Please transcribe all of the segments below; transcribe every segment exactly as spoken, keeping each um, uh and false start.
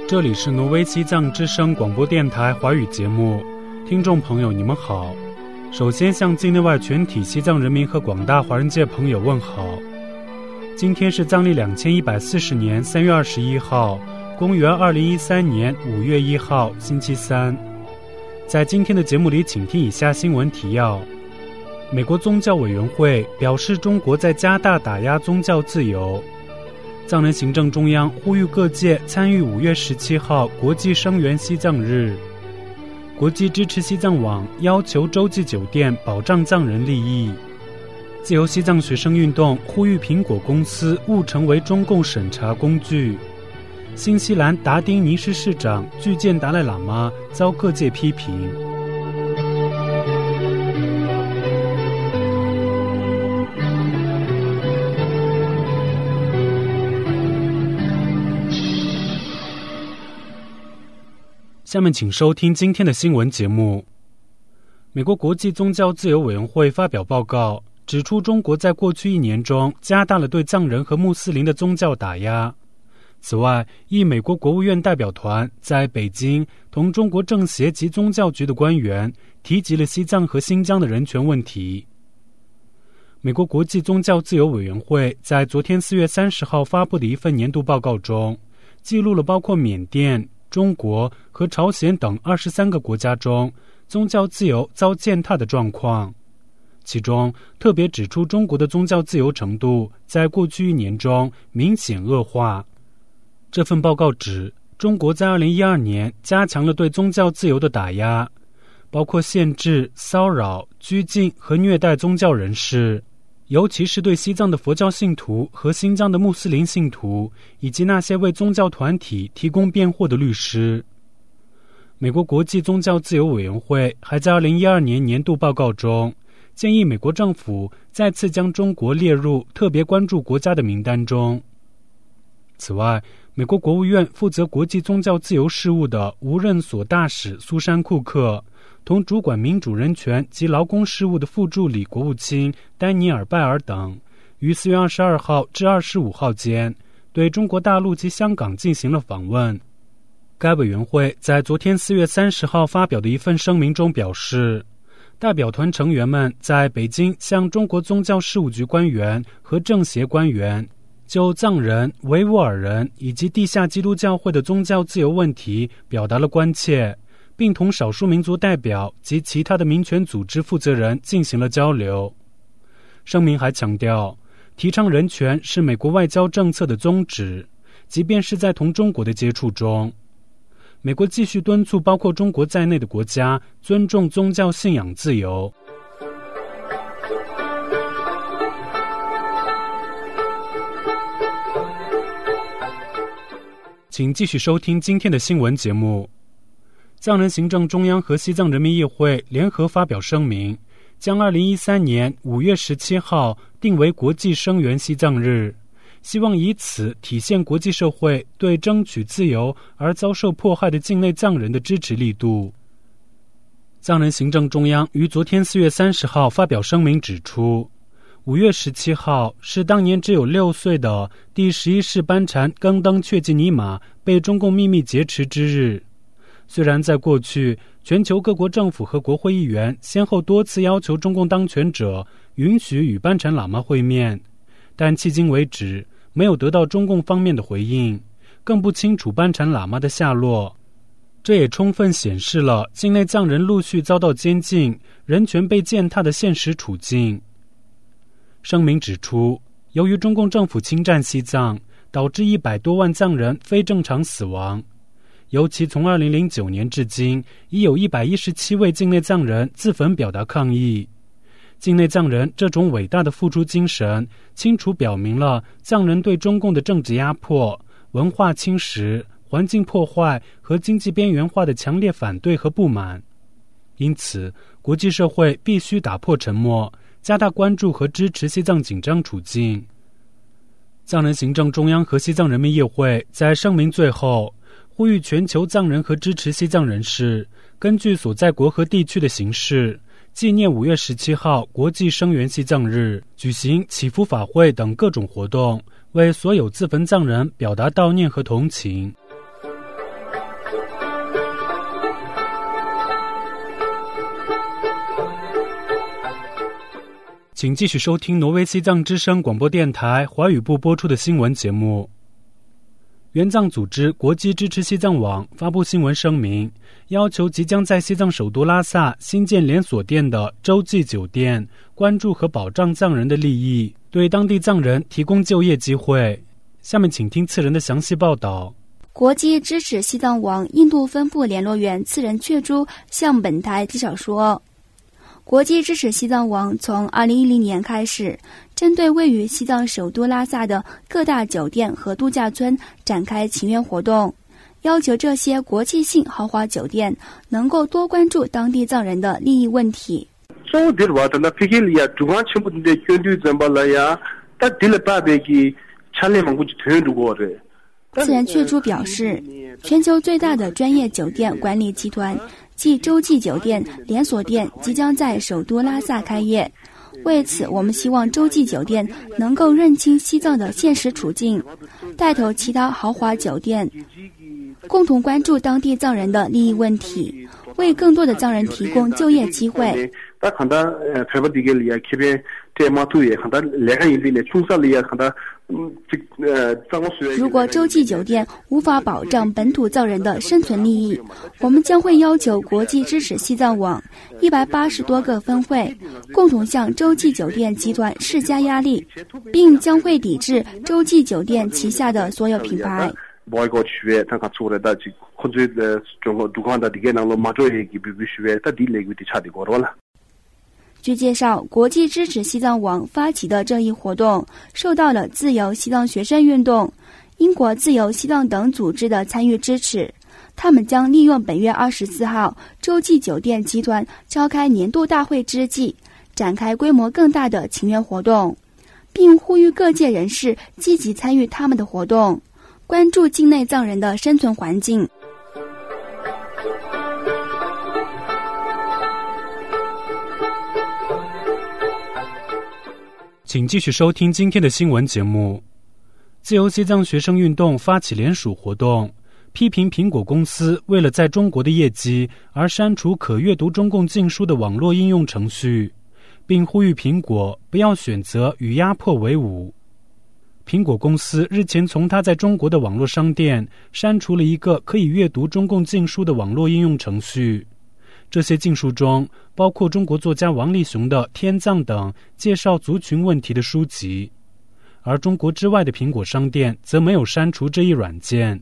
这里是挪威西藏之声广播电台华语节目，听众朋友你们好。首先向境内外全体西藏人民和广大华人界朋友问好。今天是藏历两千一百四十年三月二十一号，公元二零一三年五月一号，星期三。在今天的节目里，请听以下新闻提要。美国宗教委员会表示，中国在加大打压宗教自由。藏人行政中央呼吁各界参与五月十七号国际声援西藏日。国际支持西藏网要求洲际酒店保障藏人利益。自由西藏学生运动呼吁苹果公司勿成为中共审查工具。新西兰达丁尼市市长拒见达赖喇嘛，遭各界批评。下面请收听今天的新闻节目。美国国际宗教自由委员会发表报告，指出中国在过去一年中加大了对藏人和穆斯林的宗教打压。此外，一美国国务院代表团在北京同中国政协及宗教局的官员提及了西藏和新疆的人权问题。美国国际宗教自由委员会在昨天四月三十号发布的一份年度报告中，记录了包括缅甸、中国和朝鲜等二十三个国家中宗教自由遭践踏的状况，其中特别指出中国的宗教自由程度在过去一年中明显恶化。这份报告指，中国在二零一二年加强了对宗教自由的打压，包括限制、骚扰、拘禁和虐待宗教人士，尤其是对西藏的佛教信徒和新疆的穆斯林信徒，以及那些为宗教团体提供辩护的律师。美国国际宗教自由委员会还在二零一二年年度报告中，建议美国政府再次将中国列入特别关注国家的名单中。此外，美国国务院负责国际宗教自由事务的无任所大使苏珊·库克同主管民主人权及劳工事务的副助理国务卿丹尼尔·拜尔等，于四月二十二号至二十五号间对中国大陆及香港进行了访问。该委员会在昨天四月三十号发表的一份声明中表示，代表团成员们在北京向中国宗教事务局官员和政协官员就藏人、维吾尔人以及地下基督教会的宗教自由问题表达了关切，并同少数民族代表及其他的民权组织负责人进行了交流。声明还强调，提倡人权是美国外交政策的宗旨，即便是在同中国的接触中，美国继续敦促包括中国在内的国家尊重宗教信仰自由。请继续收听今天的新闻节目。藏人行政中央和西藏人民议会联合发表声明，将二零一三年五月十七号定为国际声援西藏日，希望以此体现国际社会对争取自由而遭受迫害的境内藏人的支持力度。藏人行政中央于昨天四月三十号发表声明指出，五月十七号是当年只有六岁的第十一世班禅耿登却吉尼玛被中共秘密劫持之日。虽然在过去，全球各国政府和国会议员先后多次要求中共当权者允许与班禅喇嘛会面，但迄今为止没有得到中共方面的回应，更不清楚班禅喇嘛的下落。这也充分显示了境内藏人陆续遭到监禁、人权被践踏的现实处境。声明指出，由于中共政府侵占西藏，导致一百多万藏人非正常死亡，尤其从二零零九年至今，已有一百一十七位境内藏人自焚表达抗议。境内藏人这种伟大的付出精神，清楚表明了藏人对中共的政治压迫、文化侵蚀、环境破坏和经济边缘化的强烈反对和不满。因此，国际社会必须打破沉默，加大关注和支持西藏紧张处境。藏人行政中央和西藏人民议会在声明最后呼吁全球藏人和支持西藏人士根据所在国和地区的形势，纪念五月十七号国际声援西藏日，举行祈福法会等各种活动，为所有自焚藏人表达悼念和同情。 请继续收听挪威西藏之声广播电台华语部播出的新闻节目。援藏组织国际支持西藏网发布新闻声明，要求即将在西藏首都拉萨新建连锁店的洲际酒店关注和保障藏人的利益，对当地藏人提供就业机会。下面请听次人的详细报道。 国际支持西藏网印度分部联络员次仁确珠向本台介绍说，国际支持西藏网从二零一零年开始，针对位于西藏首都拉萨的各大酒店和度假村展开请愿活动，要求这些国际性豪华酒店能够多关注当地藏人的利益问题。次仁确珠表示，全球最大的专业酒店管理集团即洲际酒店连锁店即将在首都拉萨开业，为此我们希望洲际酒店能够认清西藏的现实处境，带头其他豪华酒店共同关注当地藏人的利益问题，为更多的藏人提供就业机会。如果洲际酒店无法保障本土藏人的生存利益，我们将会要求国际支持西藏网一百八十多个分会共同向洲际酒店集团施加压力，并将会抵制洲际酒店旗下的所有品牌。据介绍，国际支持西藏网发起的这一活动受到了自由西藏学生运动、英国自由西藏等组织的参与支持。他们将利用本月二十四号洲际酒店集团召开年度大会之际，展开规模更大的请愿活动，并呼吁各界人士积极参与他们的活动，关注境内藏人的生存环境。 请继续收听今天的新闻节目。自由西藏学生运动发起联署活动，批评苹果公司为了在中国的业绩而删除可阅读中共禁书的网络应用程序，并呼吁苹果不要选择与压迫为伍。苹果公司日前从它在中国的网络商店删除了一个可以阅读中共禁书的网络应用程序，这些禁书中包括中国作家王立雄的《天葬》等介绍族群问题的书籍，而中国之外的苹果商店则没有删除这一软件。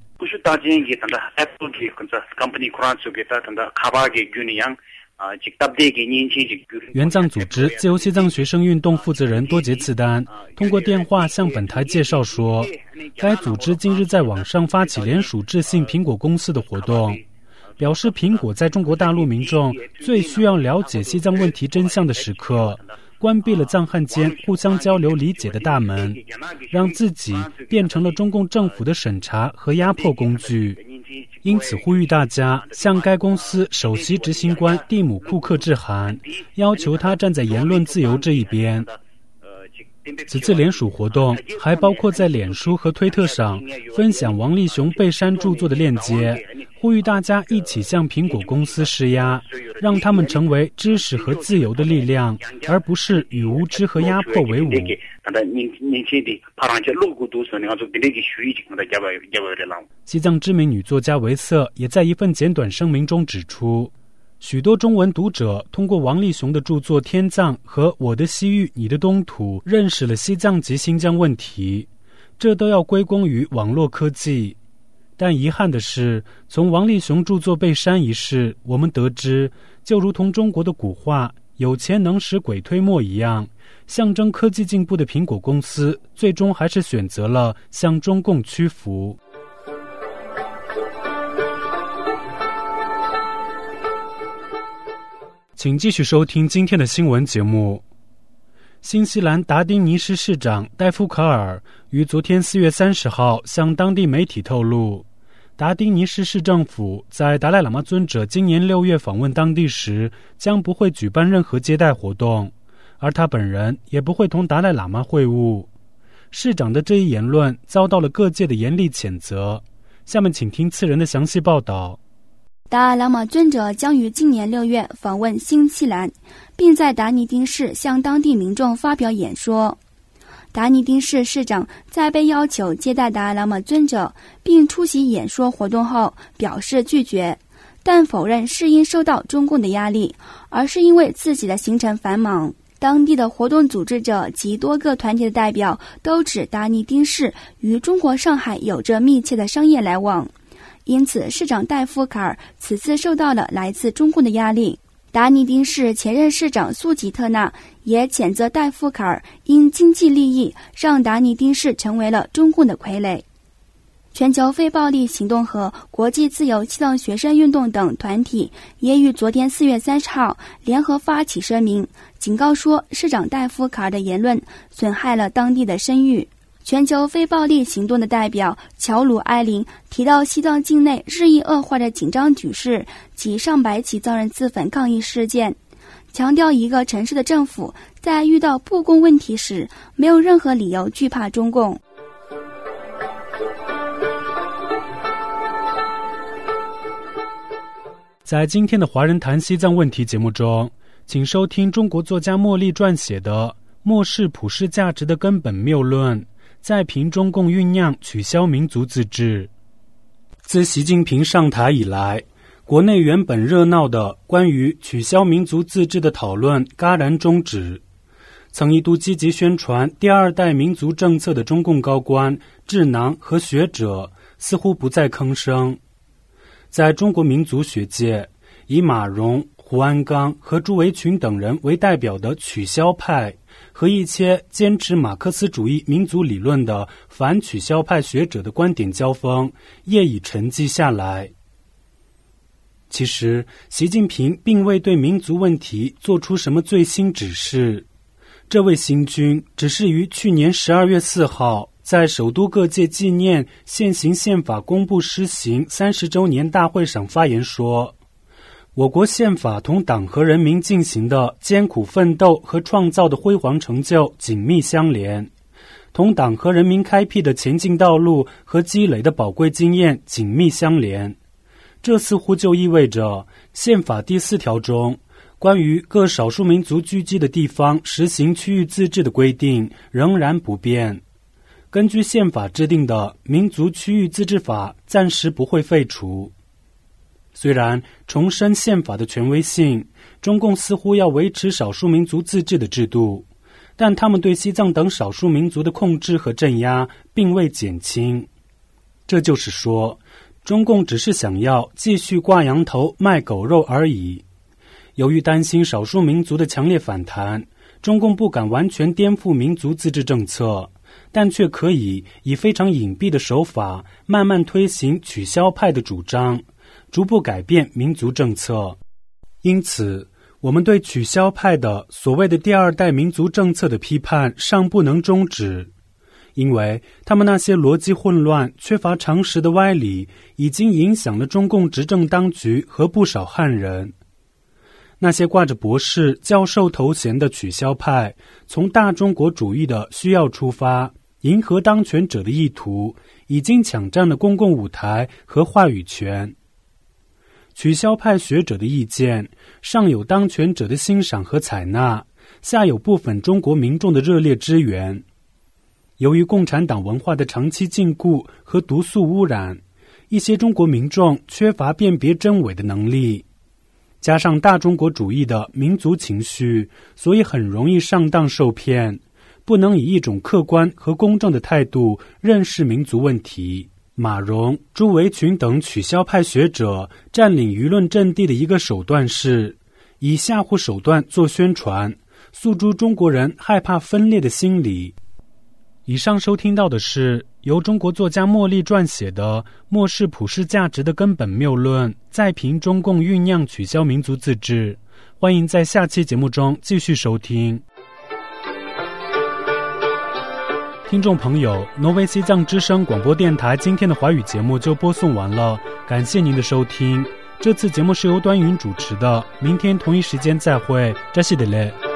援藏组织自由西藏学生运动负责人多杰次丹通过电话向本台介绍说，该组织近日在网上发起联署致信苹果公司的活动，表示苹果在中国大陆民众最需要了解西藏问题真相的时刻，关闭了藏汉间互相交流理解的大门，让自己变成了中共政府的审查和压迫工具。因此呼吁大家向该公司首席执行官蒂姆·库克致函，要求他站在言论自由这一边。此次联署活动还包括在脸书和推特上分享王立雄被删著作的链接，呼吁大家一起向苹果公司施压，让他们成为知识和自由的力量，而不是与无知和压迫为伍。西藏知名女作家维瑟也在一份简短声明中指出，许多中文读者通过王立雄的著作《天葬》和《我的西域，你的东土》认识了西藏及新疆问题，这都要归功于网络科技。但遗憾的是，从王立雄著作被删一事，我们得知，就如同中国的古话“有钱能使鬼推磨”一样，象征科技进步的苹果公司最终还是选择了向中共屈服。请继续收听今天的新闻节目。新西兰达丁尼市市长戴夫卡尔于昨天四月三十号向当地媒体透露，达丁尼市市政府在达赖喇嘛尊者今年六月访问当地时，将不会举办任何接待活动，而他本人也不会同达赖喇嘛会晤。市长的这一言论遭到了各界的严厉谴责。下面请听次人的详细报道。 达赖喇嘛尊者将于今年六月访问新西兰，并在达尼丁市向当地民众发表演说。达尼丁市市长在被要求接待达赖喇嘛尊者并出席演说活动后表示拒绝，但否认是因受到中共的压力，而是因为自己的行程繁忙。当地的活动组织者及多个团体的代表都指达尼丁市与中国上海有着密切的商业来往，因此市长戴夫卡尔此次受到了来自中共的压力。达尼丁市前任市长苏吉特纳也谴责戴夫卡尔因经济利益让达尼丁市成为了中共的傀儡。全球非暴力行动和国际自由西藏学生运动等团体也于昨天四月三十号联合发起声明，警告说市长戴夫卡尔的言论损害了当地的声誉。全球非暴力行动的代表乔鲁埃林提到西藏境内日益恶化的紧张局势及上百起藏人自焚抗议事件，强调一个城市的政府在遇到不公问题时没有任何理由惧怕中共。 在今天的华人谈西藏问题节目中，请收听中国作家莫莉撰写的《漠视普世价值的根本谬论》，在评中共酝酿取消民族自治。自习近平上台以来，国内原本热闹的关于取消民族自治的讨论戛然终止。曾一度积极宣传第二代民族政策的中共高官、智囊和学者似乎不再吭声。在中国民族学界，以马荣、胡鞍钢和朱维群等人为代表的取消派和一些坚持马克思主义民族理论的反取消派学者的观点交锋业已沉寂下来。其实，习近平并未对民族问题做出什么最新指示。这位新君只是于去年十二月四号在首都各界纪念现行宪法公布施行三十周年大会上发言说，我国宪法同党和人民进行的艰苦奋斗和创造的辉煌成就紧密相连，同党和人民开辟的前进道路和积累的宝贵经验紧密相连。这似乎就意味着宪法第四条中关于各少数民族聚集的地方实行区域自治的规定仍然不变。根据宪法制定的民族区域自治法暂时不会废除。虽然重申宪法的权威性，中共似乎要维持少数民族自治的制度，但他们对西藏等少数民族的控制和镇压并未减轻。这就是说，中共只是想要继续挂羊头卖狗肉而已。由于担心少数民族的强烈反弹，中共不敢完全颠覆民族自治政策，但却可以以非常隐蔽的手法慢慢推行取消派的主张，逐步改变民族政策。因此，我们对取消派的所谓的第二代民族政策的批判尚不能终止，因为他们那些逻辑混乱、缺乏常识的歪理已经影响了中共执政当局和不少汉人。那些挂着博士、教授头衔的取消派，从大中国主义的需要出发，迎合当权者的意图，已经抢占了公共舞台和话语权。取消派学者的意见，上有当权者的欣赏和采纳，下有部分中国民众的热烈支援。由于共产党文化的长期禁锢和毒素污染，一些中国民众缺乏辨别真伪的能力，加上大中国主义的民族情绪，所以很容易上当受骗，不能以一种客观和公正的态度认识民族问题。马荣、朱维群等取消派学者占领舆论阵地的一个手段是，以吓唬手段做宣传，诉诸中国人害怕分裂的心理。以上收听到的是由中国作家莫莉撰写的《漠视普世价值的根本谬论》，再评中共酝酿取消民族自治。欢迎在下期节目中继续收听。听众朋友，挪威西藏之声广播电台今天的华语节目就播送完了，感谢您的收听。这次节目是由端云主持的，明天同一时间再会，扎西德勒。